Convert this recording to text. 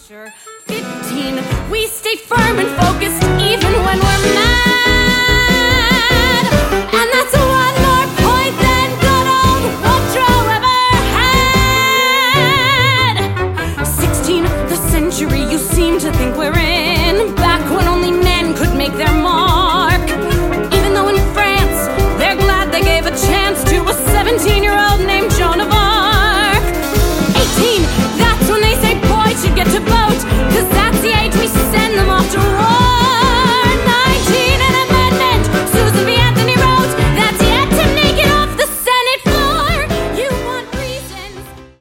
15, we stay firm and focused even when we're mad.